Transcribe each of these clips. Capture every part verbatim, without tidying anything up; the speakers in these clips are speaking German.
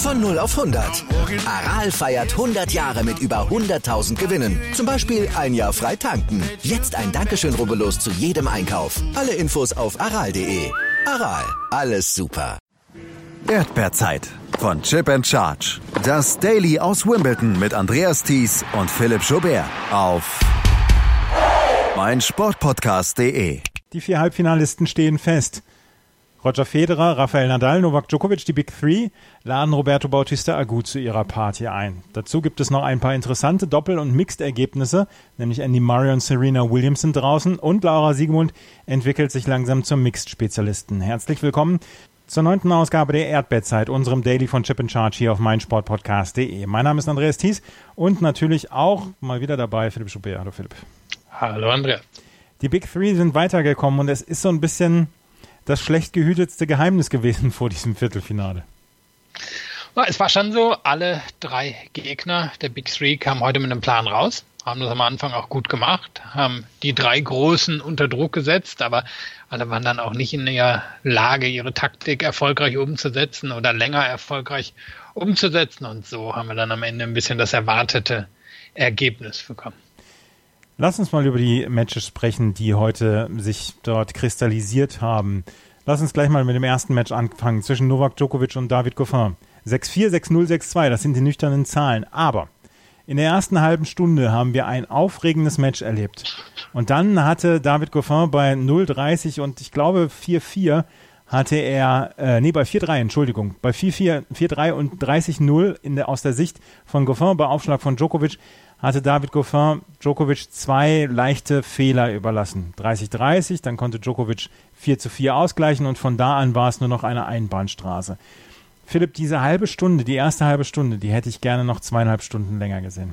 Von null auf hundert. Aral feiert hundert Jahre mit über hunderttausend Gewinnen. Zum Beispiel ein Jahr frei tanken. Jetzt ein Dankeschön, rubbellos zu jedem Einkauf. Alle Infos auf aral punkt de. Aral, alles super. Erdbeerzeit von Chip and Charge. Das Daily aus Wimbledon mit Andreas Thies und Philipp Joubert auf meinsportpodcast punkt de. Die vier Halbfinalisten stehen fest. Roger Federer, Rafael Nadal, Novak Djokovic, die Big Three, laden Roberto Bautista Agut zu ihrer Party ein. Dazu gibt es noch ein paar interessante Doppel- und Mixed-Ergebnisse, nämlich Andy Murray und Serena Williams sind draußen und Laura Siegemund entwickelt sich langsam zum Mixed-Spezialisten. Herzlich willkommen zur neunten Ausgabe der Erdbeerzeit, unserem Daily von Chip and Charge hier auf meinsportpodcast punkt de. Mein Name ist Andreas Thies und natürlich auch mal wieder dabei Philipp Joubert. Hallo Philipp. Hallo Andreas. Die Big Three sind weitergekommen und es ist so ein bisschen das schlecht gehütetste Geheimnis gewesen vor diesem Viertelfinale. Es war schon so, alle drei Gegner der Big Three kamen heute mit einem Plan raus, haben das am Anfang auch gut gemacht, haben die drei Großen unter Druck gesetzt, aber alle waren dann auch nicht in der Lage, ihre Taktik erfolgreich umzusetzen oder länger erfolgreich umzusetzen, und so haben wir dann am Ende ein bisschen das erwartete Ergebnis bekommen. Lass uns mal über die Matches sprechen, die heute sich dort kristallisiert haben. Lass uns gleich mal mit dem ersten Match anfangen, zwischen Novak Djokovic und David Goffin. sechs vier, sechs null, sechs zwei, das sind die nüchternen Zahlen. Aber in der ersten halben Stunde haben wir ein aufregendes Match erlebt. Und dann hatte David Goffin bei null dreißig und ich glaube vier vier hatte er, äh, nee, bei vier drei, Entschuldigung, bei vier vier, vier drei und dreißig null in der, aus der Sicht von Goffin bei Aufschlag von Djokovic hatte David Goffin Djokovic zwei leichte Fehler überlassen. dreißig dreißig, dann konnte Djokovic vier zu vier ausgleichen und von da an war es nur noch eine Einbahnstraße. Philipp, diese halbe Stunde, die erste halbe Stunde, die hätte ich gerne noch zweieinhalb Stunden länger gesehen.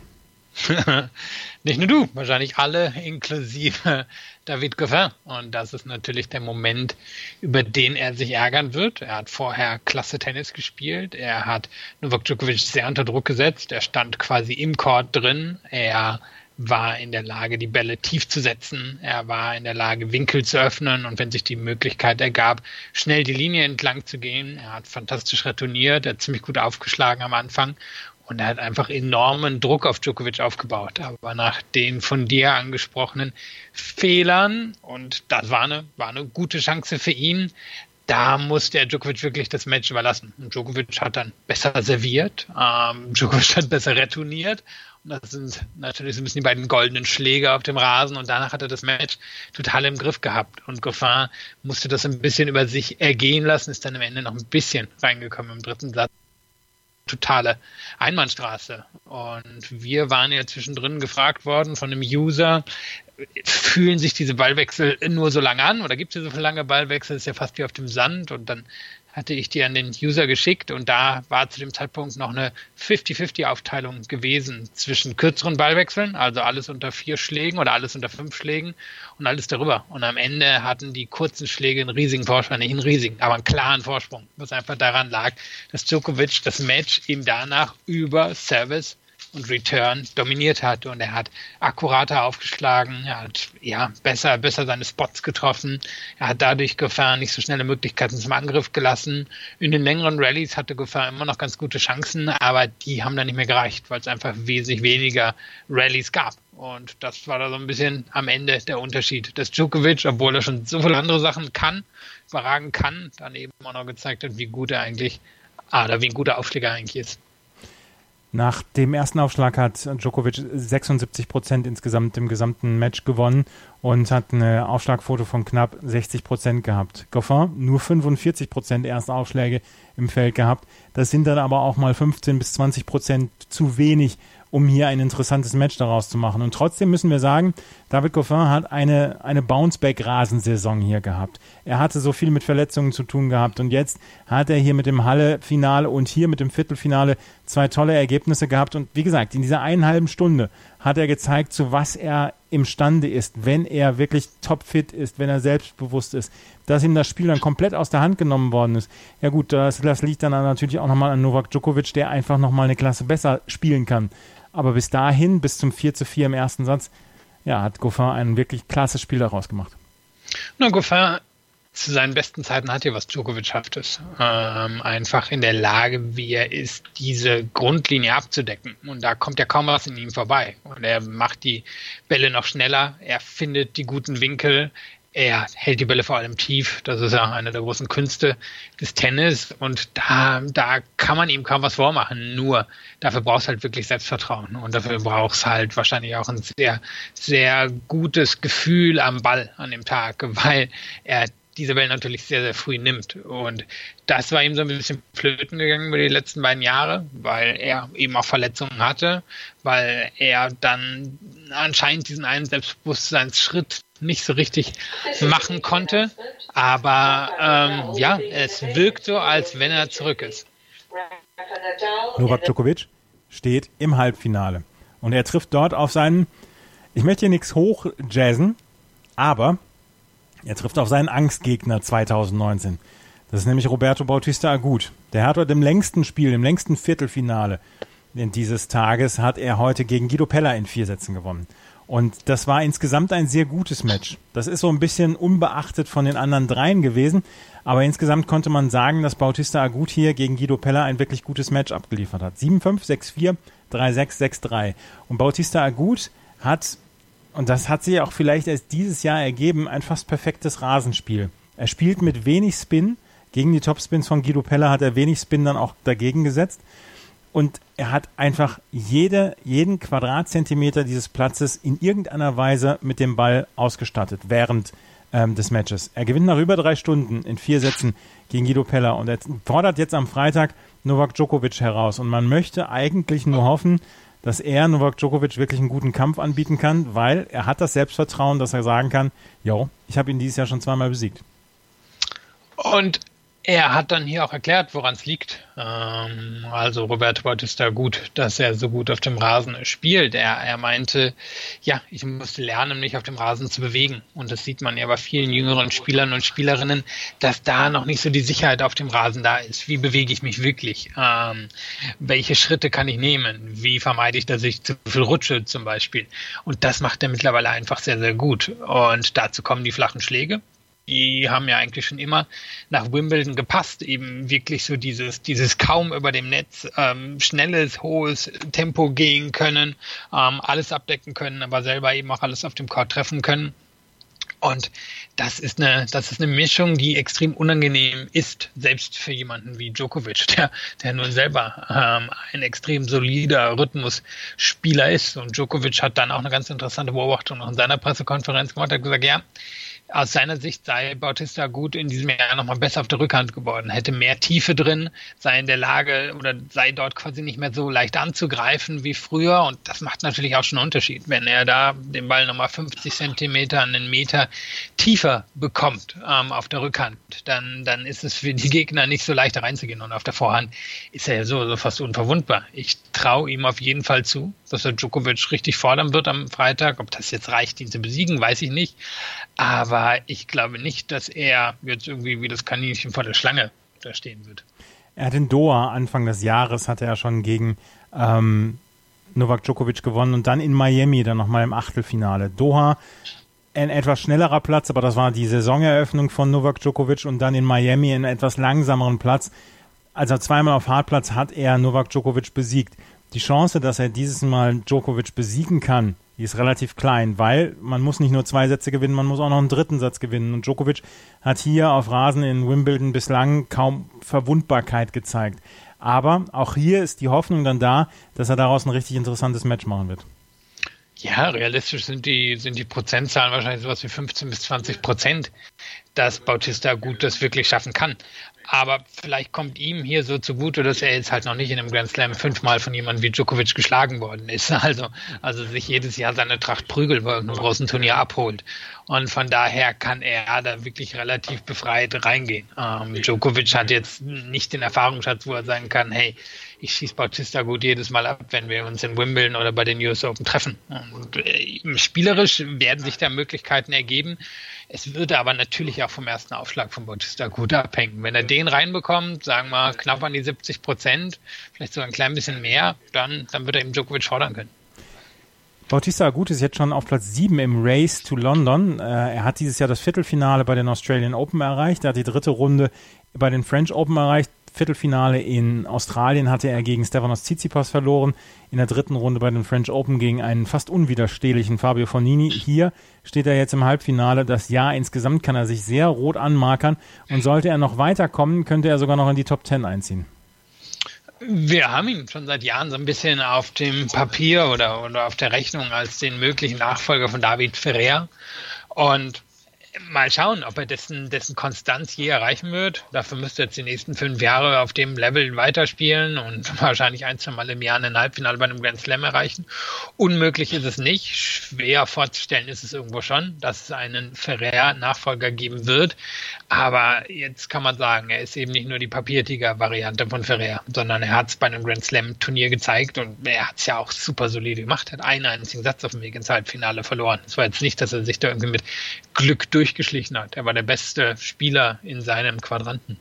Nicht nur du, wahrscheinlich alle, inklusive David Goffin. Und das ist natürlich der Moment, über den er sich ärgern wird. Er hat vorher klasse Tennis gespielt. Er hat Novak Djokovic sehr unter Druck gesetzt. Er stand quasi im Court drin. Er war in der Lage, die Bälle tief zu setzen. Er war in der Lage, Winkel zu öffnen und wenn sich die Möglichkeit ergab, schnell die Linie entlang zu gehen. Er hat fantastisch retourniert. Er hat ziemlich gut aufgeschlagen am Anfang. Und er hat einfach enormen Druck auf Djokovic aufgebaut. Aber nach den von dir angesprochenen Fehlern, und das war eine, war eine gute Chance für ihn, da musste er Djokovic wirklich das Match überlassen. Und Djokovic hat dann besser serviert, ähm, Djokovic hat besser retourniert. Und das sind natürlich so ein bisschen die beiden goldenen Schläge auf dem Rasen. Und danach hat er das Match total im Griff gehabt. Und Goffin musste das ein bisschen über sich ergehen lassen, ist dann am Ende noch ein bisschen reingekommen im dritten Satz. Totale Einbahnstraße. Und wir waren ja zwischendrin gefragt worden von einem User, fühlen sich diese Ballwechsel nur so lange an oder gibt es so viele lange Ballwechsel? Das ist ja fast wie auf dem Sand. Und dann hatte ich die an den User geschickt und da war zu dem Zeitpunkt noch eine fünfzig fünfzig Aufteilung gewesen zwischen kürzeren Ballwechseln, also alles unter vier Schlägen oder alles unter fünf Schlägen und alles darüber. Und am Ende hatten die kurzen Schläge einen riesigen Vorsprung, nicht einen riesigen, aber einen klaren Vorsprung, was einfach daran lag, dass Djokovic das Match ihm danach über Service und Return dominiert hat und er hat akkurater aufgeschlagen, er hat ja besser, besser seine Spots getroffen, er hat dadurch Goffin nicht so schnelle Möglichkeiten zum Angriff gelassen. In den längeren Rallyes hatte Goffin immer noch ganz gute Chancen, aber die haben dann nicht mehr gereicht, weil es einfach wesentlich weniger Rallyes gab. Und das war da so ein bisschen am Ende der Unterschied, dass Djokovic, obwohl er schon so viele andere Sachen kann, überragen kann, dann eben auch noch gezeigt hat, wie gut er eigentlich, ah, oder wie ein guter Aufschläger eigentlich ist. Nach dem ersten Aufschlag hat Djokovic sechsundsiebzig Prozent insgesamt im gesamten Match gewonnen und hat eine Aufschlagquote von knapp sechzig Prozent gehabt. Goffin nur fünfundvierzig Prozent erste Aufschläge im Feld gehabt. Das sind dann aber auch mal fünfzehn bis zwanzig Prozent zu wenig, um hier ein interessantes Match daraus zu machen. Und trotzdem müssen wir sagen, David Goffin hat eine, eine Bounceback-Rasensaison hier gehabt. Er hatte so viel mit Verletzungen zu tun gehabt und jetzt hat er hier mit dem Halle-Finale und hier mit dem Viertelfinale zwei tolle Ergebnisse gehabt. Und wie gesagt, in dieser einen halben Stunde hat er gezeigt, zu was er imstande ist, wenn er wirklich topfit ist, wenn er selbstbewusst ist, dass ihm das Spiel dann komplett aus der Hand genommen worden ist. Ja gut, das, das liegt dann natürlich auch nochmal an Novak Djokovic, der einfach nochmal eine Klasse besser spielen kann. Aber bis dahin, bis zum vier zu vier im ersten Satz, ja, hat Goffin ein wirklich klasse Spiel daraus gemacht. Na, Goffin zu seinen besten Zeiten hat er, was Djokovic schafft es. Ähm, einfach in der Lage, wie er ist, diese Grundlinie abzudecken. Und da kommt ja kaum was in ihm vorbei. Und er macht die Bälle noch schneller, er findet die guten Winkel, er hält die Bälle vor allem tief. Das ist ja eine der großen Künste des Tennis. Und da, da kann man ihm kaum was vormachen. Nur dafür brauchst du halt wirklich Selbstvertrauen. Und dafür brauchst du halt wahrscheinlich auch ein sehr, sehr gutes Gefühl am Ball an dem Tag, weil er diese Bälle natürlich sehr, sehr früh nimmt. Und das war ihm so ein bisschen flöten gegangen über die letzten beiden Jahre, weil er eben auch Verletzungen hatte, weil er dann anscheinend diesen einen Selbstbewusstseinsschritt nicht so richtig machen konnte. Aber ähm, ja, es wirkt so, als wenn er zurück ist. Novak Djokovic steht im Halbfinale. Und er trifft dort auf seinen, ich möchte hier nichts hochjazzen, aber er trifft auf seinen Angstgegner zwanzig neunzehn. Das ist nämlich Roberto Bautista Agut. Der hat heute im längsten Spiel, im längsten Viertelfinale dieses Tages, hat er heute gegen Guido Pella in vier Sätzen gewonnen. Und das war insgesamt ein sehr gutes Match. Das ist so ein bisschen unbeachtet von den anderen dreien gewesen, aber insgesamt konnte man sagen, dass Bautista Agut hier gegen Guido Pella ein wirklich gutes Match abgeliefert hat. sieben fünf, sechs vier, drei sechs, sechs drei. Und Bautista Agut hat, und das hat sich auch vielleicht erst dieses Jahr ergeben, ein fast perfektes Rasenspiel. Er spielt mit wenig Spin. Gegen die Topspins von Guido Pella hat er wenig Spin dann auch dagegen gesetzt. Und er hat einfach jede, jeden Quadratzentimeter dieses Platzes in irgendeiner Weise mit dem Ball ausgestattet während ähm, des Matches. Er gewinnt nach über drei Stunden in vier Sätzen gegen Guido Pella und er fordert jetzt am Freitag Novak Djokovic heraus. Und man möchte eigentlich nur hoffen, dass er Novak Djokovic wirklich einen guten Kampf anbieten kann, weil er hat das Selbstvertrauen, dass er sagen kann, jo, ich habe ihn dieses Jahr schon zweimal besiegt. Und er hat dann hier auch erklärt, woran es liegt. Ähm, also Roberto Bautista Agut, dass er so gut auf dem Rasen spielt. Er, er meinte, ja, ich musste lernen, mich auf dem Rasen zu bewegen. Und das sieht man ja bei vielen jüngeren Spielern und Spielerinnen, dass da noch nicht so die Sicherheit auf dem Rasen da ist. Wie bewege ich mich wirklich? Ähm, welche Schritte kann ich nehmen? Wie vermeide ich, dass ich zu viel rutsche zum Beispiel? Und das macht er mittlerweile einfach sehr, sehr gut. Und dazu kommen die flachen Schläge. Die haben ja eigentlich schon immer nach Wimbledon gepasst, eben wirklich so dieses dieses kaum über dem Netz ähm, schnelles, hohes Tempo gehen können, ähm, alles abdecken können, aber selber eben auch alles auf dem Court treffen können. Und das ist eine das ist eine Mischung, die extrem unangenehm ist, selbst für jemanden wie Djokovic, der der nun selber ähm, ein extrem solider Rhythmusspieler ist. Und Djokovic hat dann auch eine ganz interessante Beobachtung noch in seiner Pressekonferenz gemacht, hat gesagt, ja, aus seiner Sicht sei Bautista Agut in diesem Jahr nochmal besser auf der Rückhand geworden, hätte mehr Tiefe drin, sei in der Lage oder sei dort quasi nicht mehr so leicht anzugreifen wie früher. Und das macht natürlich auch schon einen Unterschied. Wenn er da den Ball nochmal fünfzig Zentimeter, einen Meter tiefer bekommt ähm, auf der Rückhand, dann, dann ist es für die Gegner nicht so leicht da reinzugehen. Und auf der Vorhand ist er ja so, so fast unverwundbar. Ich traue ihm auf jeden Fall zu, dass er Djokovic richtig fordern wird am Freitag. Ob das jetzt reicht, ihn zu besiegen, weiß ich nicht. Aber ich glaube nicht, dass er jetzt irgendwie wie das Kaninchen vor der Schlange da stehen wird. Er hat in Doha Anfang des Jahres hat er ja schon gegen ähm, Novak Djokovic gewonnen und dann in Miami dann nochmal im Achtelfinale. Doha ein etwas schnellerer Platz, aber das war die Saisoneröffnung von Novak Djokovic und dann in Miami einen etwas langsameren Platz. Also zweimal auf Hartplatz hat er Novak Djokovic besiegt. Die Chance, dass er dieses Mal Djokovic besiegen kann, die ist relativ klein, weil man muss nicht nur zwei Sätze gewinnen, man muss auch noch einen dritten Satz gewinnen. Und Djokovic hat hier auf Rasen in Wimbledon bislang kaum Verwundbarkeit gezeigt. Aber auch hier ist die Hoffnung dann da, dass er daraus ein richtig interessantes Match machen wird. Ja, realistisch sind die, sind die Prozentzahlen wahrscheinlich sowas wie fünfzehn bis zwanzig Prozent, dass Bautista Agut das wirklich schaffen kann. Aber vielleicht kommt ihm hier so zugute, dass er jetzt halt noch nicht in einem Grand Slam fünfmal von jemandem wie Djokovic geschlagen worden ist. Also, also sich jedes Jahr seine Tracht Prügel bei irgendeinem großen Turnier abholt. Und von daher kann er da wirklich relativ befreit reingehen. Ähm, Djokovic hat jetzt nicht den Erfahrungsschatz, wo er sagen kann, hey, ich schieße Bautista Agut jedes Mal ab, wenn wir uns in Wimbledon oder bei den U S Open treffen. Und äh, spielerisch werden sich da Möglichkeiten ergeben. Es würde aber natürlich auch vom ersten Aufschlag von Bautista Agut abhängen. Wenn er den reinbekommt, sagen wir knapp an die siebzig Prozent, vielleicht sogar ein klein bisschen mehr, dann, dann wird er eben Djokovic fordern können. Bautista Agut ist jetzt schon auf Platz sieben im Race to London. Äh, er hat dieses Jahr das Viertelfinale bei den Australian Open erreicht. Er hat die dritte Runde bei den French Open erreicht. Viertelfinale in Australien hatte er gegen Stefanos Tsitsipas verloren. In der dritten Runde bei den French Open gegen einen fast unwiderstehlichen Fabio Fognini. Hier steht er jetzt im Halbfinale. Das Jahr insgesamt kann er sich sehr rot anmarkern. Und sollte er noch weiterkommen, könnte er sogar noch in die Top Ten einziehen. Wir haben ihn schon seit Jahren so ein bisschen auf dem Papier oder, oder auf der Rechnung als den möglichen Nachfolger von David Ferrer. Und mal schauen, ob er dessen, dessen Konstanz je erreichen wird. Dafür müsste er jetzt die nächsten fünf Jahre auf dem Level weiterspielen und wahrscheinlich ein, zwei Mal im Jahr ein Halbfinale bei einem Grand Slam erreichen. Unmöglich ist es nicht. Schwer vorzustellen ist es irgendwo schon, dass es einen Ferrer-Nachfolger geben wird. Aber jetzt kann man sagen, er ist eben nicht nur die Papiertiger-Variante von Ferrer, sondern er hat es bei einem Grand Slam-Turnier gezeigt und er hat es ja auch super solide gemacht. Er hat einen einzigen Satz auf dem Weg ins Halbfinale verloren. Es war jetzt nicht, dass er sich da irgendwie mit Glück durchgeschlichen hat. Er war der beste Spieler in seinem Quadranten.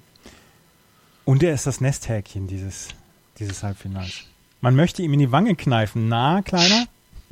Und er ist das Nesthäkchen dieses, dieses Halbfinals. Man möchte ihm in die Wange kneifen. Na, Kleiner?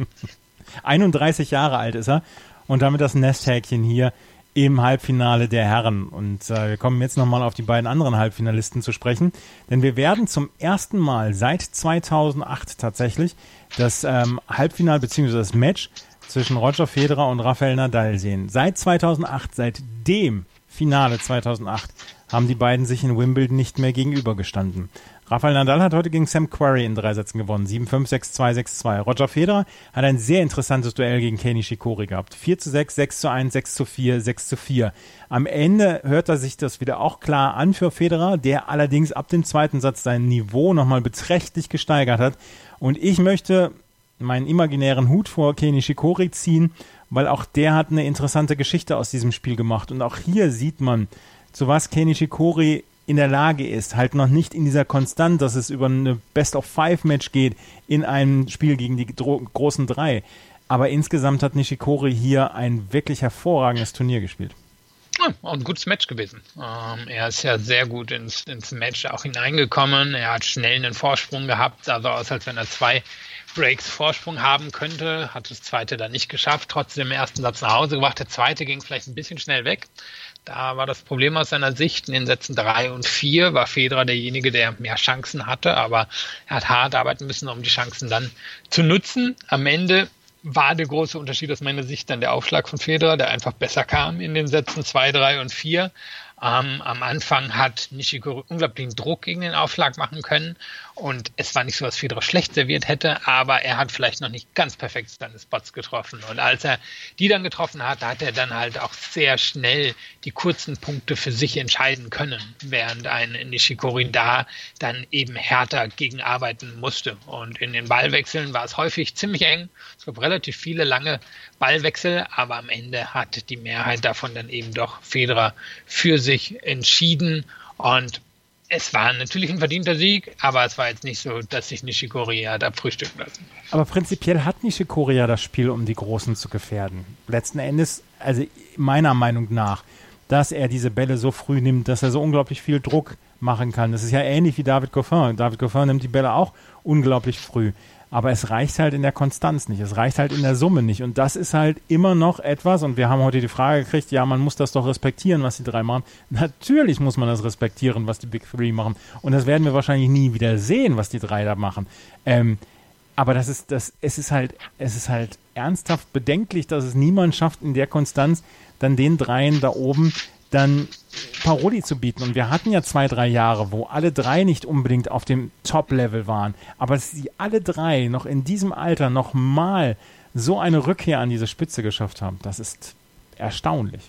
einunddreißig Jahre alt ist er und damit das Nesthäkchen hier im Halbfinale der Herren. Und äh, wir kommen jetzt nochmal auf die beiden anderen Halbfinalisten zu sprechen, denn wir werden zum ersten Mal seit zweitausendacht tatsächlich das ähm, Halbfinale bzw. das Match zwischen Roger Federer und Rafael Nadal sehen. Seit zweitausendacht, seit dem Finale zweitausendacht, haben die beiden sich in Wimbledon nicht mehr gegenübergestanden. Rafael Nadal hat heute gegen Sam Querrey in drei Sätzen gewonnen. sieben fünf, sechs zwei, sechs zwei. Roger Federer hat ein sehr interessantes Duell gegen Kei Nishikori gehabt. vier zu sechs, sechs zu eins, sechs zu vier, sechs zu vier. Am Ende hört er sich das wieder auch klar an für Federer, der allerdings ab dem zweiten Satz sein Niveau nochmal beträchtlich gesteigert hat. Und ich möchte meinen imaginären Hut vor Kei Nishikori ziehen, weil auch der hat eine interessante Geschichte aus diesem Spiel gemacht. Und auch hier sieht man, zu was Kei Nishikori in der Lage ist, halt noch nicht in dieser Konstanz, dass es über eine Best-of-Five-Match geht in einem Spiel gegen die dro- großen drei. Aber insgesamt hat Nishikori hier ein wirklich hervorragendes Turnier gespielt. Ja, auch ein gutes Match gewesen. Ähm, er ist ja sehr gut ins, ins Match auch hineingekommen. Er hat schnell einen Vorsprung gehabt, sah so aus, als wenn er zwei Breaks Vorsprung haben könnte, hat das zweite dann nicht geschafft, trotzdem im ersten Satz nach Hause gebracht. Der zweite ging vielleicht ein bisschen schnell weg. Da war das Problem aus seiner Sicht. In den Sätzen drei und vier war Federer derjenige, der mehr Chancen hatte, aber er hat hart arbeiten müssen, um die Chancen dann zu nutzen. Am Ende war der große Unterschied aus meiner Sicht dann der Aufschlag von Federer, der einfach besser kam in den Sätzen zwei, drei und vier. Ähm, am Anfang hat Nishikori unglaublichen Druck gegen den Aufschlag machen können und es war nicht so, dass Federer schlecht serviert hätte, aber er hat vielleicht noch nicht ganz perfekt seine Spots getroffen und als er die dann getroffen hat, hat er dann halt auch sehr schnell die kurzen Punkte für sich entscheiden können, während ein Nishikori da dann eben härter gegen arbeiten musste und in den Ballwechseln war es häufig ziemlich eng, es gab relativ viele lange Ballwechsel, aber am Ende hat die Mehrheit davon dann eben doch Federer für sich entschieden und es war natürlich ein verdienter Sieg, aber es war jetzt nicht so, dass sich Nishikori hat abfrühstücken lassen. Aber prinzipiell hat Nishikori ja das Spiel, um die Großen zu gefährden. Letzten Endes, also meiner Meinung nach, dass er diese Bälle so früh nimmt, dass er so unglaublich viel Druck machen kann. Das ist ja ähnlich wie David Goffin. David Goffin nimmt die Bälle auch unglaublich früh. Aber es reicht halt in der Konstanz nicht. Es reicht halt in der Summe nicht. Und das ist halt immer noch etwas, und wir haben heute die Frage gekriegt, ja, man muss das doch respektieren, was die drei machen. Natürlich muss man das respektieren, was die Big Three machen. Und das werden wir wahrscheinlich nie wieder sehen, was die drei da machen. Ähm, aber das ist, das, es ist halt, es ist halt ernsthaft bedenklich, dass es niemand schafft, in der Konstanz dann den dreien da oben dann Paroli zu bieten. Und wir hatten ja zwei, drei Jahre, wo alle drei nicht unbedingt auf dem Top-Level waren, aber dass sie alle drei noch in diesem Alter noch mal so eine Rückkehr an diese Spitze geschafft haben, das ist erstaunlich.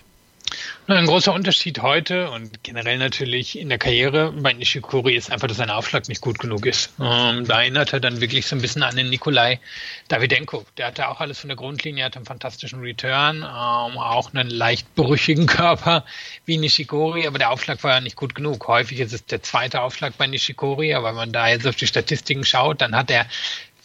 Ein großer Unterschied heute und generell natürlich in der Karriere bei Nishikori ist einfach, dass sein Aufschlag nicht gut genug ist. Ähm, da erinnert er dann wirklich so ein bisschen an den Nikolai Davydenko. Der hatte auch alles von der Grundlinie, hatte einen fantastischen Return, ähm, auch einen leicht brüchigen Körper wie Nishikori, aber der Aufschlag war ja nicht gut genug. Häufig ist es der zweite Aufschlag bei Nishikori, aber wenn man da jetzt auf die Statistiken schaut, dann hat er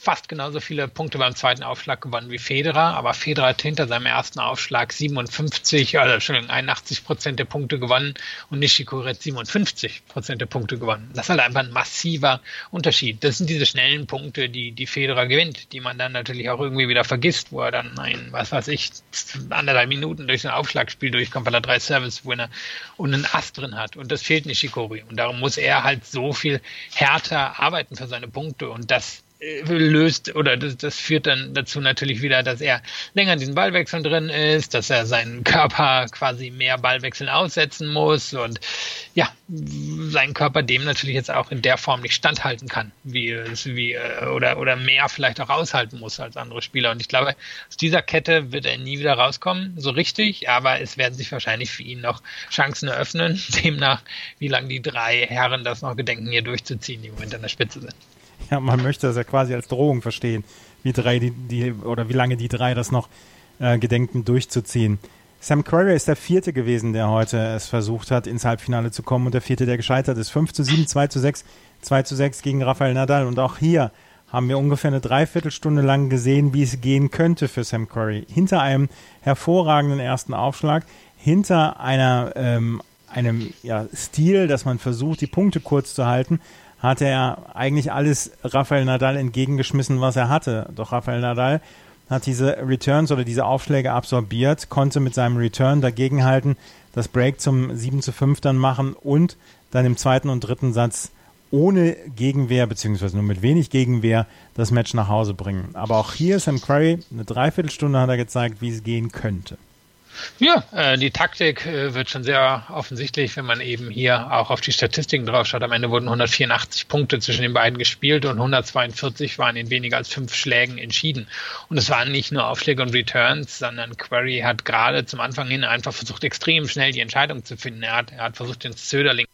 fast genauso viele Punkte beim zweiten Aufschlag gewonnen wie Federer, aber Federer hat hinter seinem ersten Aufschlag siebenundfünfzig, also Entschuldigung, einundachtzig Prozent der Punkte gewonnen und Nishikori hat siebenundfünfzig Prozent der Punkte gewonnen. Das ist halt einfach ein massiver Unterschied. Das sind diese schnellen Punkte, die die Federer gewinnt, die man dann natürlich auch irgendwie wieder vergisst, wo er dann ein, was weiß ich, anderthalb Minuten durch sein Aufschlagspiel durchkommt, weil er drei Service-Winner und einen Ass drin hat. Und das fehlt Nishikori. Und darum muss er halt so viel härter arbeiten für seine Punkte. Und das löst oder das, das führt dann dazu natürlich wieder, dass er länger in diesen Ballwechseln drin ist, dass er seinen Körper quasi mehr Ballwechseln aussetzen muss und ja, seinen Körper dem natürlich jetzt auch in der Form nicht standhalten kann, wie es wie oder oder mehr vielleicht auch aushalten muss als andere Spieler. Und ich glaube, aus dieser Kette wird er nie wieder rauskommen, so richtig, aber es werden sich wahrscheinlich für ihn noch Chancen eröffnen, demnach, wie lange die drei Herren das noch gedenken, hier durchzuziehen, die im Moment an der Spitze sind. Ja, man möchte das ja quasi als Drohung verstehen, wie drei die, die oder wie lange die drei das noch äh, gedenken durchzuziehen. Sam Querrey ist der vierte gewesen, der heute es versucht hat, ins Halbfinale zu kommen und der vierte, der gescheitert ist. fünf zu sieben, zwei zu sechs, zwei zu sechs gegen Rafael Nadal. Und auch hier haben wir ungefähr eine Dreiviertelstunde lang gesehen, wie es gehen könnte für Sam Querrey. Hinter einem hervorragenden ersten Aufschlag, hinter einer ähm, einem ja, Stil, dass man versucht, die Punkte kurz zu halten, hatte er eigentlich alles Rafael Nadal entgegengeschmissen, was er hatte. Doch Rafael Nadal hat diese Returns oder diese Aufschläge absorbiert, konnte mit seinem Return dagegenhalten, das Break zum sieben zu fünf dann machen und dann im zweiten und dritten Satz ohne Gegenwehr, beziehungsweise nur mit wenig Gegenwehr, das Match nach Hause bringen. Aber auch hier Sam Querrey, eine Dreiviertelstunde hat er gezeigt, wie es gehen könnte. Ja, äh, die Taktik äh, wird schon sehr offensichtlich, wenn man eben hier auch auf die Statistiken drauf schaut. Am Ende wurden hundertvierundachtzig Punkte zwischen den beiden gespielt und hundertzweiundvierzig waren in weniger als fünf Schlägen entschieden. Und es waren nicht nur Aufschläge und Returns, sondern Querrey hat gerade zum Anfang hin einfach versucht, extrem schnell die Entscheidung zu finden. Er hat, er hat versucht, den Söderling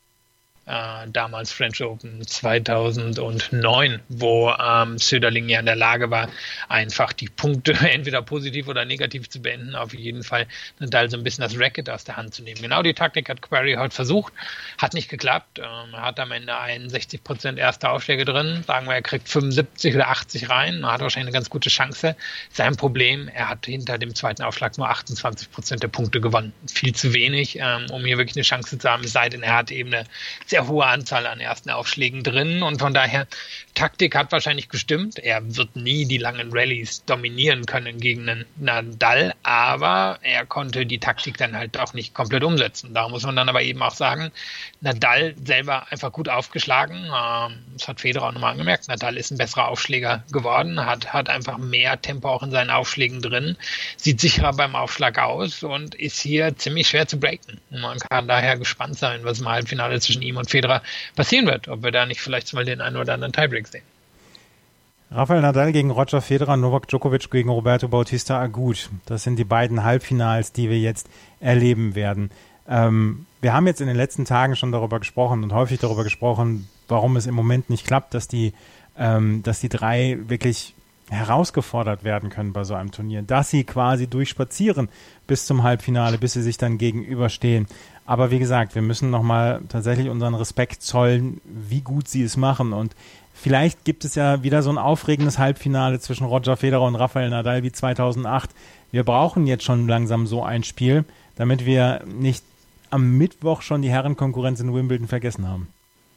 Äh, damals French Open zweitausendneun, wo ähm, Söderling ja in der Lage war, einfach die Punkte entweder positiv oder negativ zu beenden, auf jeden Fall Nadal so ein bisschen das Racket aus der Hand zu nehmen. Genau die Taktik hat Querrey heute versucht, hat nicht geklappt. Ähm, er hat am Ende einundsechzig Prozent erste Aufschläge drin, sagen wir, er kriegt fünfundsiebzig oder achtzig rein, er hat wahrscheinlich eine ganz gute Chance. Sein Problem, er hat hinter dem zweiten Aufschlag nur achtundzwanzig Prozent der Punkte gewonnen. Viel zu wenig, ähm, um hier wirklich eine Chance zu haben, es sei denn, er hat eben eine sehr hohe Anzahl an ersten Aufschlägen drin und von daher, Taktik hat wahrscheinlich gestimmt. Er wird nie die langen Rallyes dominieren können gegen einen Nadal, aber er konnte die Taktik dann halt auch nicht komplett umsetzen. Da muss man dann aber eben auch sagen, Nadal selber einfach gut aufgeschlagen. Das hat Federer auch nochmal angemerkt. Nadal ist ein besserer Aufschläger geworden, hat, hat einfach mehr Tempo auch in seinen Aufschlägen drin, sieht sicherer beim Aufschlag aus und ist hier ziemlich schwer zu breaken. Und man kann daher gespannt sein, was im Halbfinale zwischen ihm und Federer passieren wird, ob wir da nicht vielleicht mal den einen oder anderen Tiebreak sehen. Rafael Nadal gegen Roger Federer, Novak Djokovic gegen Roberto Bautista Agut. Das sind die beiden Halbfinals, die wir jetzt erleben werden. Ähm, wir haben jetzt in den letzten Tagen schon darüber gesprochen und häufig darüber gesprochen, warum es im Moment nicht klappt, dass die, ähm, dass die drei wirklich herausgefordert werden können bei so einem Turnier, dass sie quasi durchspazieren bis zum Halbfinale, bis sie sich dann gegenüberstehen. Aber wie gesagt, wir müssen nochmal tatsächlich unseren Respekt zollen, wie gut sie es machen. Und vielleicht gibt es ja wieder so ein aufregendes Halbfinale zwischen Roger Federer und Rafael Nadal wie zweitausendacht. Wir brauchen jetzt schon langsam so ein Spiel, damit wir nicht am Mittwoch schon die Herrenkonkurrenz in Wimbledon vergessen haben.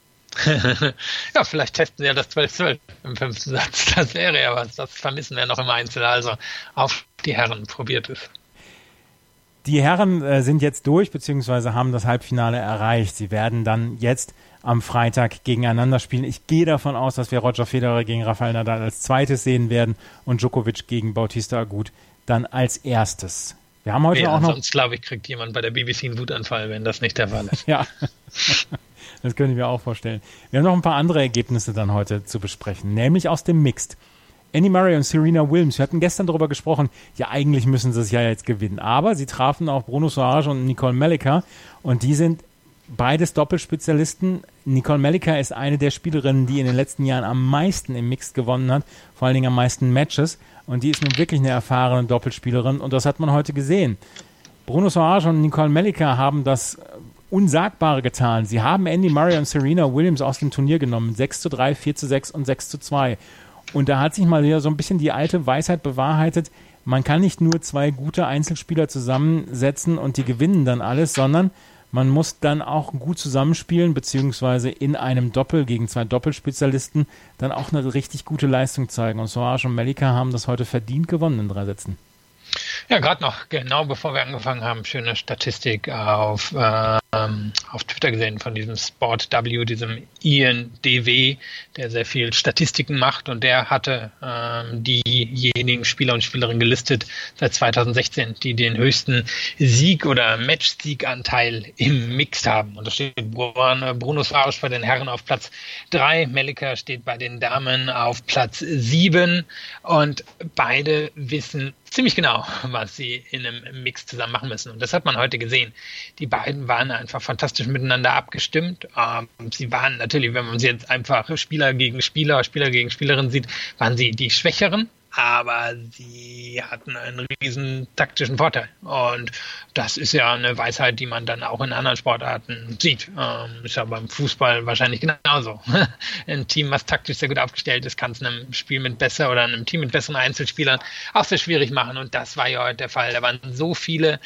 Ja, vielleicht testen sie ja das zwölf zwölf im fünften Satz. Das wäre ja was. Das vermissen wir noch im Einzel. Also auf die Herren, probiert es. Die Herren äh, sind jetzt durch, beziehungsweise haben das Halbfinale erreicht. Sie werden dann jetzt am Freitag gegeneinander spielen. Ich gehe davon aus, dass wir Roger Federer gegen Rafael Nadal als zweites sehen werden und Djokovic gegen Bautista Agut dann als erstes. Wir haben heute ja, auch noch... Sonst, glaube ich, kriegt jemand bei der B B C einen Wutanfall, wenn das nicht der Fall ist. Ja, das könnte ich mir auch vorstellen. Wir haben noch ein paar andere Ergebnisse dann heute zu besprechen, nämlich aus dem Mixed. Andy Murray und Serena Williams, wir hatten gestern darüber gesprochen, ja eigentlich müssen sie es ja jetzt gewinnen, aber sie trafen auch Bruno Soares und Nicole Melliker und die sind beides Doppelspezialisten. Nicole Melliker ist eine der Spielerinnen, die in den letzten Jahren am meisten im Mixed gewonnen hat, vor allen Dingen am meisten Matches und die ist nun wirklich eine erfahrene Doppelspielerin und das hat man heute gesehen. Bruno Soares und Nicole Melliker haben das Unsagbare getan. Sie haben Andy Murray und Serena Williams aus dem Turnier genommen, sechs zu drei, vier zu sechs und sechs zu zwei. Und da hat sich mal wieder so ein bisschen die alte Weisheit bewahrheitet, man kann nicht nur zwei gute Einzelspieler zusammensetzen und die gewinnen dann alles, sondern man muss dann auch gut zusammenspielen, beziehungsweise in einem Doppel gegen zwei Doppelspezialisten dann auch eine richtig gute Leistung zeigen. Und Soares und Melika haben das heute verdient gewonnen in drei Sätzen. Ja, gerade noch, genau bevor wir angefangen haben, schöne Statistik auf, ähm, auf Twitter gesehen von diesem Sport W, diesem Ian D W, der sehr viel Statistiken macht, und der hatte ähm, diejenigen Spieler und Spielerinnen gelistet seit zweitausendsechzehn, die den höchsten Sieg- oder Match-Sieganteil im Mixed haben. Und da steht Bruno Soares bei den Herren auf Platz drei, Melika steht bei den Damen auf Platz sieben, und beide wissen ziemlich genau, was sie in einem Mix zusammen machen müssen. Und das hat man heute gesehen. Die beiden waren einfach fantastisch miteinander abgestimmt. Ähm, sie waren natürlich, wenn man sie jetzt einfach Spieler gegen Spieler, Spieler gegen Spielerin sieht, waren sie die Schwächeren. Aber sie hatten einen riesen taktischen Vorteil. Und das ist ja eine Weisheit, die man dann auch in anderen Sportarten sieht. Ähm, ist ja beim Fußball wahrscheinlich genauso. Ein Team, was taktisch sehr gut aufgestellt ist, kann es einem Spiel mit besser oder einem Team mit besseren Einzelspielern auch sehr schwierig machen. Und das war ja heute der Fall. Da waren so viele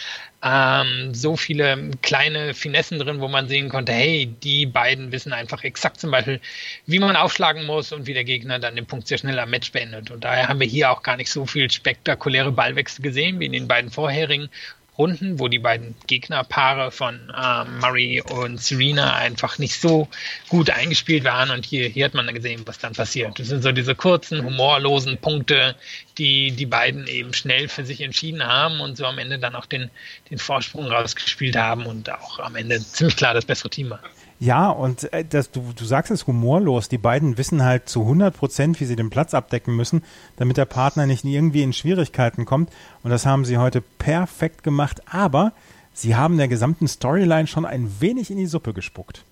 Ähm, so viele kleine Finessen drin, wo man sehen konnte, hey, die beiden wissen einfach exakt zum Beispiel, wie man aufschlagen muss und wie der Gegner dann den Punkt sehr schnell am Match beendet. Und daher haben wir hier auch gar nicht so viel spektakuläre Ballwechsel gesehen wie in den beiden vorherigen Runden, wo die beiden Gegnerpaare von ähm, Murray und Serena einfach nicht so gut eingespielt waren, und hier, hier hat man dann gesehen, was dann passiert. Das sind so diese kurzen, humorlosen Punkte, die die beiden eben schnell für sich entschieden haben und so am Ende dann auch den, den Vorsprung rausgespielt haben und auch am Ende ziemlich klar das bessere Team war. Ja, und äh, das, du, du sagst es humorlos, die beiden wissen halt zu hundert Prozent, wie sie den Platz abdecken müssen, damit der Partner nicht irgendwie in Schwierigkeiten kommt, und das haben sie heute perfekt gemacht, aber sie haben der gesamten Storyline schon ein wenig in die Suppe gespuckt.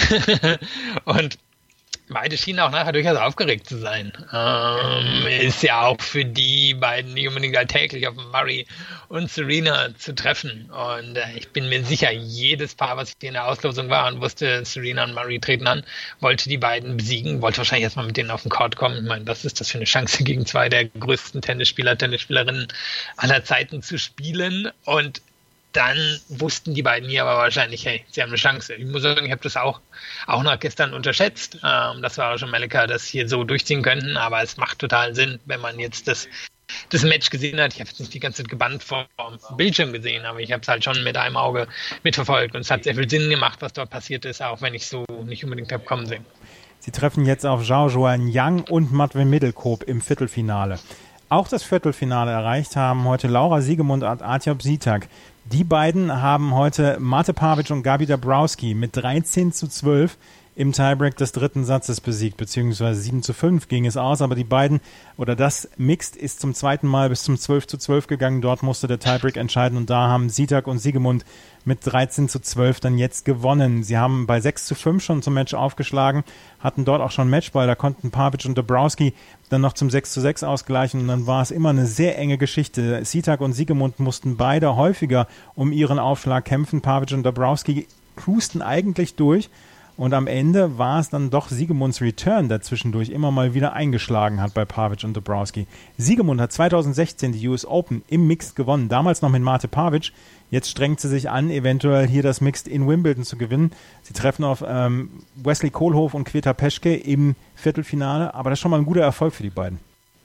Und beide schienen auch nachher durchaus aufgeregt zu sein. Ähm, ist ja auch für die beiden nicht unbedingt alltäglich, auf Murray und Serena zu treffen. Und äh, ich bin mir sicher, jedes Paar, was hier in der Auslosung war und wusste, Serena und Murray treten an, wollte die beiden besiegen, wollte wahrscheinlich erstmal mit denen auf den Court kommen. Ich meine, was ist das für eine Chance, gegen zwei der größten Tennisspieler, Tennisspielerinnen aller Zeiten zu spielen? Und dann wussten die beiden hier aber wahrscheinlich, hey, sie haben eine Chance. Ich muss sagen, ich habe das auch, auch noch gestern unterschätzt. Ähm, das war auch schon Melika, das hier so durchziehen könnten, aber es macht total Sinn, wenn man jetzt das, das Match gesehen hat. Ich habe jetzt nicht die ganze Zeit gebannt vor dem Bildschirm gesehen, aber ich habe es halt schon mit einem Auge mitverfolgt, und es hat sehr viel Sinn gemacht, was dort passiert ist, auch wenn ich so nicht unbedingt habe kommen sehen. Sie treffen jetzt auf Zhao Juanyang und Matvey Middelkoop im Viertelfinale. Auch das Viertelfinale erreicht haben heute Laura Siegemund und Artjom Sitak. Die beiden haben heute Mate Pavic und Gabi Dabrowski mit dreizehn zu zwölf im Tiebreak des dritten Satzes besiegt, beziehungsweise sieben zu fünf ging es aus, aber die beiden, oder das Mixed ist zum zweiten Mal bis zum zwölf zu zwölf gegangen, dort musste der Tiebreak entscheiden, und da haben Sitak und Siegemund mit dreizehn zu zwölf dann jetzt gewonnen. Sie haben bei sechs zu fünf schon zum Match aufgeschlagen, hatten dort auch schon Matchball, da konnten Pavic und Dabrowski dann noch zum sechs zu sechs ausgleichen, und dann war es immer eine sehr enge Geschichte. Sitak und Siegemund mussten beide häufiger um ihren Aufschlag kämpfen. Pavic und Dabrowski cruisten eigentlich durch, und am Ende war es dann doch Siegemunds Return, der zwischendurch immer mal wieder eingeschlagen hat bei Pavic und Dabrowski. Siegemund hat zweitausendsechzehn die U S Open im Mixed gewonnen, damals noch mit Mate Pavic. Jetzt strengt sie sich an, eventuell hier das Mixed in Wimbledon zu gewinnen. Sie treffen auf ähm, Wesley Kohlhoff und Kveta Peschke im Viertelfinale, aber das ist schon mal ein guter Erfolg für die beiden.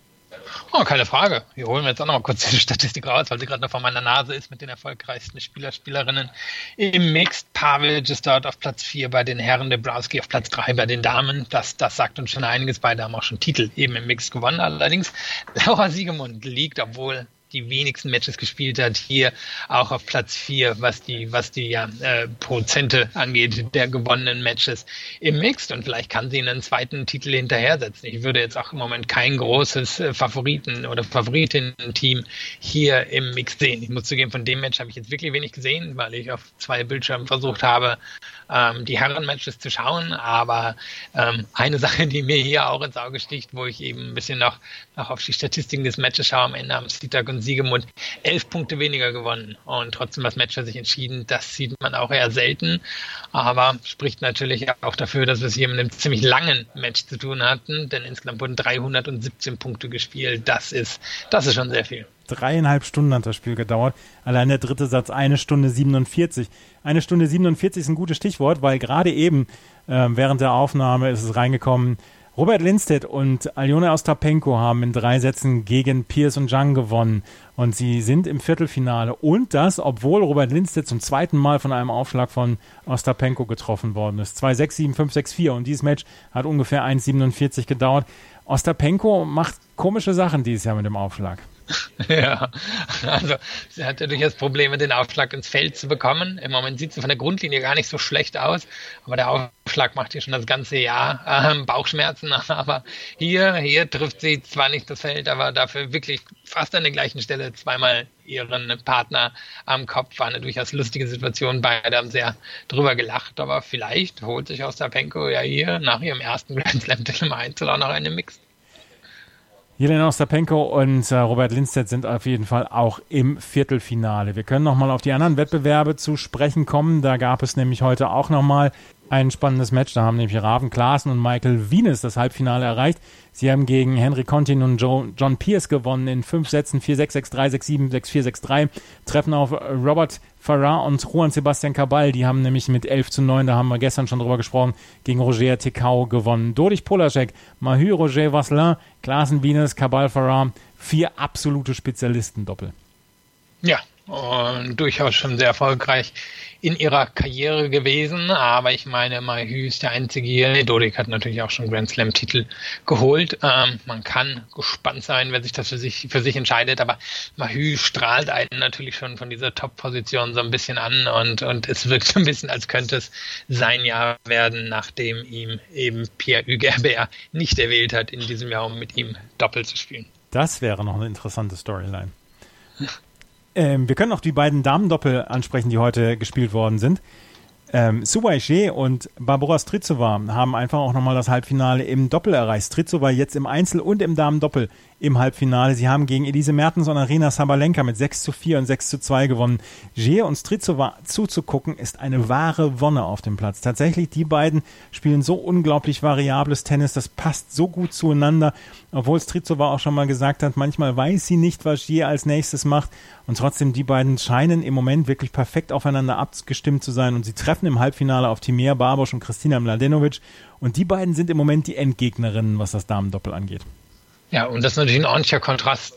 Oh, keine Frage. Wir holen jetzt auch noch mal kurz die Statistik raus, weil sie gerade noch vor meiner Nase ist mit den erfolgreichsten Spieler, Spielerinnen im Mixed. Pavic ist dort auf Platz vier bei den Herren, Dabrowski auf Platz drei bei den Damen. Das, das sagt uns schon einiges. Beide haben auch schon Titel eben im Mixed gewonnen. Allerdings Laura Siegemund liegt, obwohl die wenigsten Matches gespielt hat, hier auch auf Platz vier, was die, was die ja, äh, Prozente angeht der gewonnenen Matches im Mixed, und vielleicht kann sie einen zweiten Titel hinterhersetzen. Ich würde jetzt auch im Moment kein großes äh, Favoriten- oder Favoritinnen-Team hier im Mixed sehen. Ich muss zugeben, von dem Match habe ich jetzt wirklich wenig gesehen, weil ich auf zwei Bildschirmen versucht habe, ähm, die Herren-Matches zu schauen, aber ähm, eine Sache, die mir hier auch ins Auge sticht, wo ich eben ein bisschen noch, noch auf die Statistiken des Matches schaue, am Ende haben Sitak und Siegemund elf Punkte weniger gewonnen und trotzdem das Match für sich entschieden. Das sieht man auch eher selten, aber spricht natürlich auch dafür, dass wir es hier mit einem ziemlich langen Match zu tun hatten, denn insgesamt wurden dreihundertsiebzehn Punkte gespielt. Das ist, das ist schon sehr viel. Dreieinhalb Stunden hat das Spiel gedauert. Allein der dritte Satz eine Stunde siebenundvierzig. Eine Stunde siebenundvierzig ist ein gutes Stichwort, weil gerade eben äh, während der Aufnahme ist es reingekommen, Robert Lindstedt und Aljona Ostapenko haben in drei Sätzen gegen Pearce und Zhang gewonnen und sie sind im Viertelfinale und das, obwohl Robert Lindstedt zum zweiten Mal von einem Aufschlag von Ostapenko getroffen worden ist. zwei sechs, sieben fünf, sechs vier und dieses Match hat ungefähr eins siebenundvierzig gedauert. Ostapenko macht komische Sachen dieses Jahr mit dem Aufschlag. Ja, also sie hatte durchaus Probleme, den Aufschlag ins Feld zu bekommen. Im Moment sieht sie von der Grundlinie gar nicht so schlecht aus, aber der Aufschlag macht ihr schon das ganze Jahr äh, Bauchschmerzen. Aber hier, hier trifft sie zwar nicht das Feld, aber dafür wirklich fast an der gleichen Stelle zweimal ihren Partner am Kopf. War eine durchaus lustige Situation, beide haben sehr drüber gelacht, aber vielleicht holt sich Ostapenko ja hier nach ihrem ersten Grand Slam-Titel im Einzel auch noch eine Mixed. Jelena Ostapenko und äh, Robert Lindstedt sind auf jeden Fall auch im Viertelfinale. Wir können nochmal auf die anderen Wettbewerbe zu sprechen kommen. Da gab es nämlich heute auch nochmal ein spannendes Match. Da haben nämlich Raven Klaasen und Michael Venus das Halbfinale erreicht. Sie haben gegen Henry Kontin und Joe, John Pearce gewonnen in fünf Sätzen, vier sechs, sechs drei, sechs sieben, sechs vier, sechs drei. Treffen auf Robert Farah und Juan Sebastian Cabal. Die haben nämlich mit elf zu neun, da haben wir gestern schon drüber gesprochen, gegen Roger Tekau gewonnen. Dodich Polacek, Mahü Roger Vasselin, Klaasen Venus, Cabal Farah. Vier absolute Spezialisten-Doppel. Ja, und durchaus schon sehr erfolgreich in ihrer Karriere gewesen, aber ich meine, Mahü ist der einzige hier. Dodik hat natürlich auch schon Grand Slam-Titel geholt. Ähm, man kann gespannt sein, wer sich das für sich, für sich entscheidet, aber Mahü strahlt einen natürlich schon von dieser Top-Position so ein bisschen an und, und es wirkt so ein bisschen, als könnte es sein Jahr werden, nachdem ihm eben Pierre-Hugues Herbert nicht erwählt hat, in diesem Jahr, um mit ihm Doppel zu spielen. Das wäre noch eine interessante Storyline. Ähm, wir können auch die beiden Damen-Doppel ansprechen, die heute gespielt worden sind. Ähm, Su Wei-She und Barbora Strycova haben einfach auch nochmal das Halbfinale im Doppel erreicht. Strycova jetzt im Einzel und im Damen-Doppel im Halbfinale. Sie haben gegen Elise Mertens und Aryna Sabalenka mit sechs zu vier und sechs zu zwei gewonnen. She und Strycova zuzugucken ist eine wahre Wonne auf dem Platz. Tatsächlich, die beiden spielen so unglaublich variables Tennis, das passt so gut zueinander, obwohl Strycova auch schon mal gesagt hat, manchmal weiß sie nicht, was She als nächstes macht und trotzdem, die beiden scheinen im Moment wirklich perfekt aufeinander abgestimmt zu sein und sie treffen im Halbfinale auf Timea Barboš und Kristina Mladenovic und die beiden sind im Moment die Endgegnerinnen, was das Damendoppel angeht. Ja, und das ist natürlich ein ordentlicher Kontrast.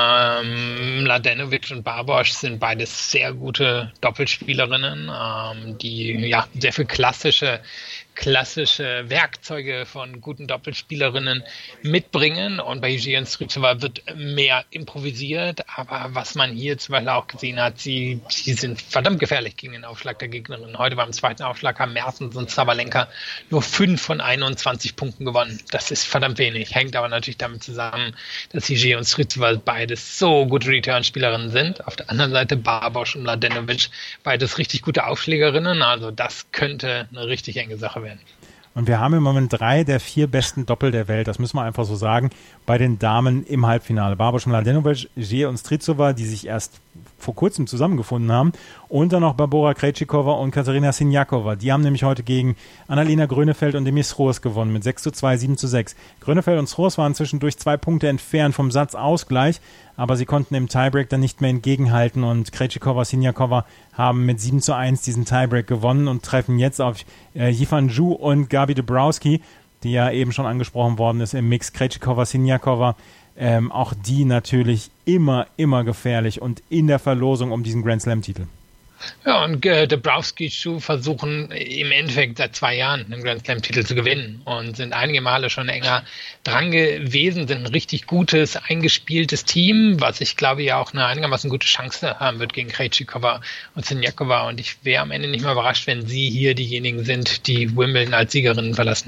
Ähm, Mladenovic und Barboš sind beides sehr gute Doppelspielerinnen, ähm, die ja sehr viel klassische klassische Werkzeuge von guten Doppelspielerinnen mitbringen und bei She und Strycova wird mehr improvisiert, aber was man hier zum Beispiel auch gesehen hat, sie, sie sind verdammt gefährlich gegen den Aufschlag der Gegnerin. Heute beim zweiten Aufschlag haben Mertens und Sabalenka nur fünf von einundzwanzig Punkten gewonnen. Das ist verdammt wenig, hängt aber natürlich damit zusammen, dass She und Strycova beides so gute Return-Spielerinnen sind. Auf der anderen Seite Barboš und Mladenovic, beides richtig gute Aufschlägerinnen, also das könnte eine richtig enge Sache werden. Und wir haben im Moment drei der vier besten Doppel der Welt, das müssen wir einfach so sagen, bei den Damen im Halbfinale. Barboš, Mladenovic, She und Strycova, die sich erst vor kurzem zusammengefunden haben. Und dann noch Barbora Krejcikova und Katerina Siniakova. Die haben nämlich heute gegen Annalena Grönefeld und Demis Roos gewonnen mit sechs zu zwei, sieben zu sechs. Grönefeld und Roos waren zwischendurch zwei Punkte entfernt vom Satzausgleich, aber sie konnten im Tiebreak dann nicht mehr entgegenhalten und Krejcikova, Siniakova haben mit sieben zu eins diesen Tiebreak gewonnen und treffen jetzt auf äh, Yifan Zhu und Gabi Dabrowski, die ja eben schon angesprochen worden ist im Mix. Krejcikova, Siniakova, ähm, auch die natürlich immer, immer gefährlich und in der Verlosung um diesen Grand Slam-Titel. Ja, und äh, Dabrowski Schuh versuchen im Endeffekt seit zwei Jahren einen Grand Slam-Titel zu gewinnen und sind einige Male schon enger dran gewesen, sind ein richtig gutes, eingespieltes Team, was ich glaube ja auch eine einigermaßen gute Chance haben wird gegen Krejcikova und Siniakova und ich wäre am Ende nicht mehr überrascht, wenn sie hier diejenigen sind, die Wimbledon als Siegerinnen verlassen.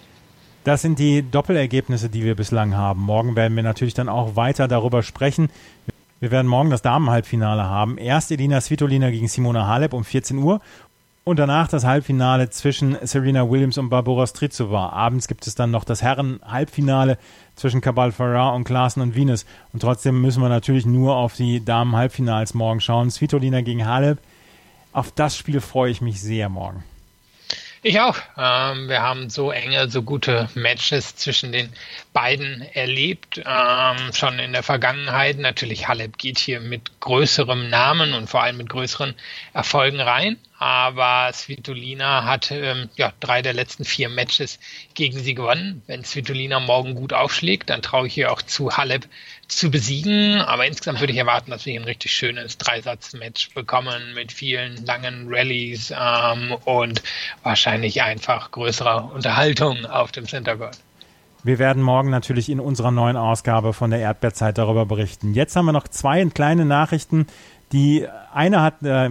Das sind die Doppelergebnisse, die wir bislang haben. Morgen werden wir natürlich dann auch weiter darüber sprechen. Wir werden morgen das Damenhalbfinale haben. Erst Elina Svitolina gegen Simona Halep um vierzehn Uhr Und danach das Halbfinale zwischen Serena Williams und Barbora Strycova. Abends gibt es dann noch das Herren-Halbfinale zwischen Cabal Ferrar und Klaassen und Venus. Und trotzdem müssen wir natürlich nur auf die Damen-Halbfinals morgen schauen. Svitolina gegen Halep. Auf das Spiel freue ich mich sehr morgen. Ich auch. Ähm, wir haben so enge, so gute Matches zwischen den beiden erlebt, ähm, schon in der Vergangenheit. Natürlich Halep geht hier mit größerem Namen und vor allem mit größeren Erfolgen rein. Aber Svitolina hat ähm, ja, drei der letzten vier Matches gegen sie gewonnen. Wenn Svitolina morgen gut aufschlägt, dann traue ich ihr auch zu, Halep zu besiegen. Aber insgesamt würde ich erwarten, dass wir hier ein richtig schönes Dreisatz-Match bekommen mit vielen langen Rallyes ähm, und wahrscheinlich einfach größerer Unterhaltung auf dem Centercourt. Wir werden morgen natürlich in unserer neuen Ausgabe von der Erdbeerzeit darüber berichten. Jetzt haben wir noch zwei kleine Nachrichten. Die eine hat äh,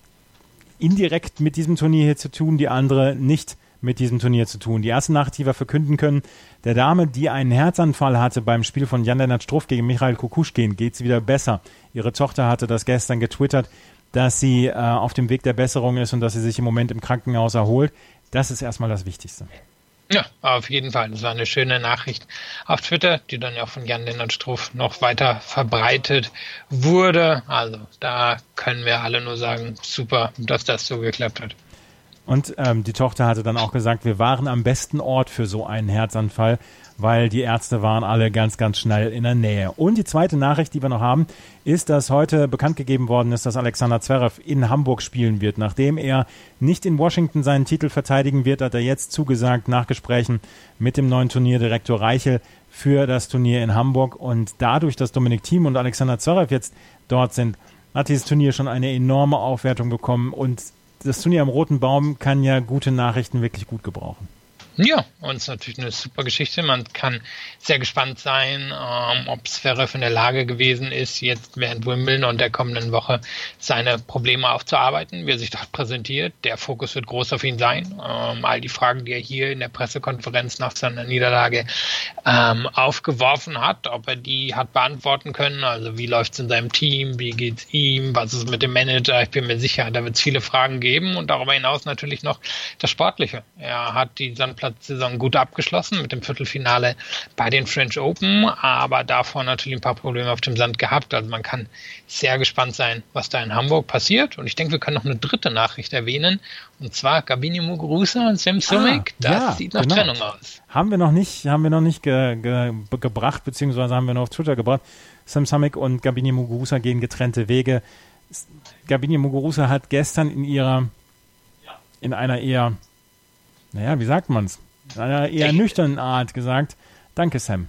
indirekt mit diesem Turnier hier zu tun, die andere nicht mit diesem Turnier zu tun. Die erste Nachricht, die wir verkünden können: Der Dame, die einen Herzanfall hatte beim Spiel von Jan-Lennart Struff gegen Michail Kukushkin, geht es wieder besser. Ihre Tochter hatte das gestern getwittert, dass sie äh, auf dem Weg der Besserung ist und dass sie sich im Moment im Krankenhaus erholt. Das ist erstmal das Wichtigste. Ja, auf jeden Fall. Das war eine schöne Nachricht auf Twitter, die dann ja auch von Jan-Lennart Struff noch weiter verbreitet wurde. Also da können wir alle nur sagen, super, dass das so geklappt hat. Und ähm, die Tochter hatte dann auch gesagt, wir waren am besten Ort für so einen Herzanfall, weil die Ärzte waren alle ganz, ganz schnell in der Nähe. Und die zweite Nachricht, die wir noch haben, ist, dass heute bekannt gegeben worden ist, dass Alexander Zverev in Hamburg spielen wird. Nachdem er nicht in Washington seinen Titel verteidigen wird, hat er jetzt zugesagt, nach Gesprächen mit dem neuen Turnierdirektor Reichel, für das Turnier in Hamburg. Und dadurch, dass Dominic Thiem und Alexander Zverev jetzt dort sind, hat dieses Turnier schon eine enorme Aufwertung bekommen. Und das Turnier am Roten Baum kann ja gute Nachrichten wirklich gut gebrauchen. Ja, und es ist natürlich eine super Geschichte. Man kann sehr gespannt sein, ähm, ob Zverev in der Lage gewesen ist, jetzt während Wimbledon und der kommenden Woche seine Probleme aufzuarbeiten, wie er sich dort präsentiert. Der Fokus wird groß auf ihn sein. Ähm, all die Fragen, die er hier in der Pressekonferenz nach seiner Niederlage ähm, aufgeworfen hat, ob er die hat beantworten können. Also wie läuft es in seinem Team, wie geht's ihm, was ist mit dem Manager? Ich bin mir sicher, da wird es viele Fragen geben und darüber hinaus natürlich noch das Sportliche. Er hat die Sandplatz Saison gut abgeschlossen mit dem Viertelfinale bei den French Open, aber davor natürlich ein paar Probleme auf dem Sand gehabt. Also man kann sehr gespannt sein, was da in Hamburg passiert. Und ich denke, wir können noch eine dritte Nachricht erwähnen, und zwar Gabini Muguruza und Sam Sulek. Ah, das ja, sieht nach genau. Trennung aus. Haben wir noch nicht, haben wir noch nicht ge, ge, gebracht, beziehungsweise haben wir noch auf Twitter gebracht. Sam Sulek und Gabini Muguruza gehen getrennte Wege. Gabini Muguruza hat gestern in ihrer, in einer eher Naja, wie sagt man es? In einer eher nüchternen Art gesagt, danke Sam.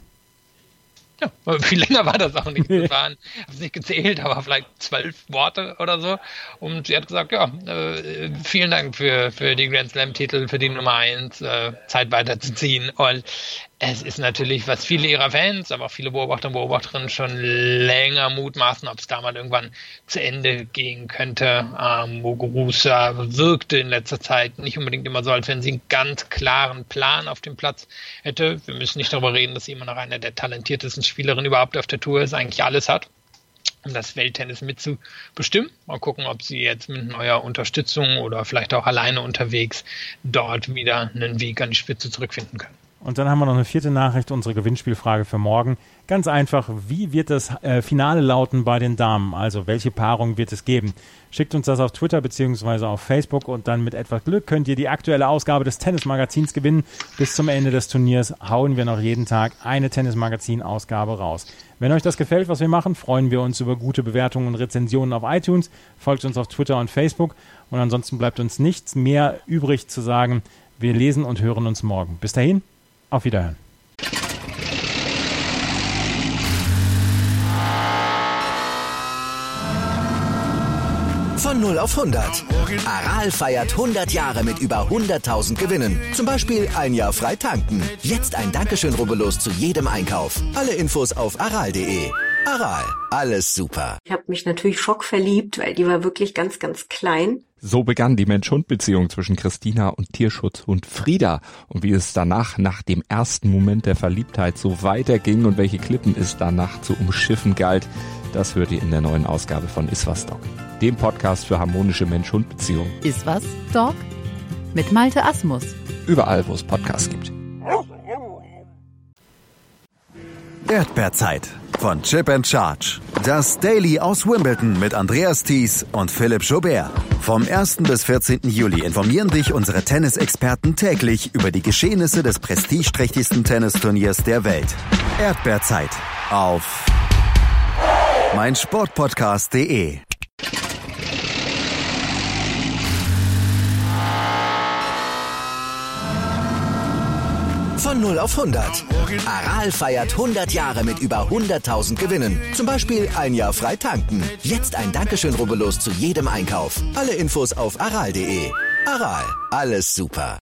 Ja, viel länger war das auch nicht. Das waren, ich habe es nicht gezählt, aber vielleicht zwölf Worte oder so. Und sie hat gesagt, ja, äh, vielen Dank für, für die Grand Slam-Titel, für die Nummer eins, äh, Zeit weiterzuziehen. Und es ist natürlich, was viele ihrer Fans, aber auch viele Beobachter und Beobachterinnen schon länger mutmaßen, ob es da mal irgendwann zu Ende gehen könnte. Ähm, Muguruza wirkte in letzter Zeit nicht unbedingt immer so, als wenn sie einen ganz klaren Plan auf dem Platz hätte. Wir müssen nicht darüber reden, dass sie immer noch eine der talentiertesten Spielerinnen überhaupt auf der Tour ist, eigentlich alles hat, um das Welttennis mitzubestimmen. Mal gucken, ob sie jetzt mit neuer Unterstützung oder vielleicht auch alleine unterwegs dort wieder einen Weg an die Spitze zurückfinden können. Und dann haben wir noch eine vierte Nachricht, unsere Gewinnspielfrage für morgen. Ganz einfach, wie wird das äh, Finale lauten bei den Damen? Also welche Paarung wird es geben? Schickt uns das auf Twitter bzw. auf Facebook und dann mit etwas Glück könnt ihr die aktuelle Ausgabe des Tennismagazins gewinnen. Bis zum Ende des Turniers hauen wir noch jeden Tag eine Tennismagazin-Ausgabe raus. Wenn euch das gefällt, was wir machen, freuen wir uns über gute Bewertungen und Rezensionen auf iTunes. Folgt uns auf Twitter und Facebook. Und ansonsten bleibt uns nichts mehr übrig zu sagen. Wir lesen und hören uns morgen. Bis dahin. Auf Wiederhören. Von null auf hundert. Aral feiert hundert Jahre mit über hunderttausend Gewinnen. Zum Beispiel ein Jahr frei tanken. Jetzt ein Dankeschön, rubbellos zu jedem Einkauf. Alle Infos auf aral punkt de. Aral, alles super. Ich habe mich natürlich schockverliebt, weil die war wirklich ganz, ganz klein. So begann die Mensch-Hund-Beziehung zwischen Christina und Tierschutzhund Frieda. Und wie es danach, nach dem ersten Moment der Verliebtheit, so weiterging und welche Klippen es danach zu umschiffen galt, das hört ihr in der neuen Ausgabe von Iswas Dog. dem Podcast für harmonische Mensch-Hund-Beziehungen. Ist was, Dog? Mit Malte Asmus. Überall, wo es Podcasts gibt. Erdbeerzeit von Chip and Charge. Das Daily aus Wimbledon mit Andreas Thies und Philipp Joubert. Vom ersten bis vierzehnten Juli informieren dich unsere Tennisexperten täglich über die Geschehnisse des prestigeträchtigsten Tennisturniers der Welt. Erdbeerzeit auf meinsportpodcast punkt de. Von null auf hundert. Aral feiert hundert Jahre mit über hunderttausend Gewinnen. Zum Beispiel ein Jahr frei tanken. Jetzt ein Dankeschön, rubbellos zu jedem Einkauf. Alle Infos auf aral punkt de. Aral, alles super.